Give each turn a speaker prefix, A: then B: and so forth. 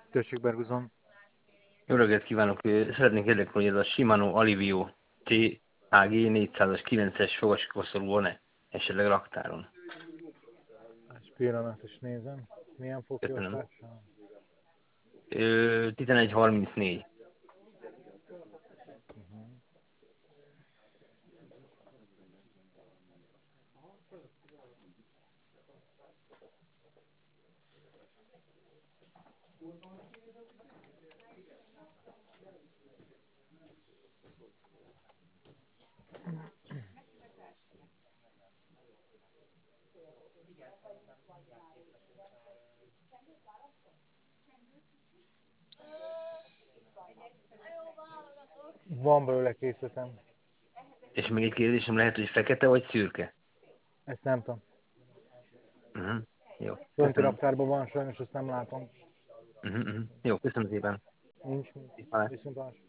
A: Tessék, Berguzon.
B: Jó reggelt kívánok! Szeretnék érdeklődni, hogy ez a Shimano Alivio THG 400-as 9-es fogasikorszorú van-e esetleg raktáron?
A: Egy pillanat is nézem. Milyen
B: Köszönöm.
A: fogkiosztással?
B: 1134.
A: Van belőle készletem.
B: És még egy kérdésem lehet, hogy fekete vagy szürke?
A: Ezt nem tudom.
B: Jó,
A: Fönti
B: köszönöm.
A: raktárban van, sajnos ezt nem látom.
B: Jó, köszönöm szépen.
A: Nincs.
B: Viszlát.
A: Viszontlátásra.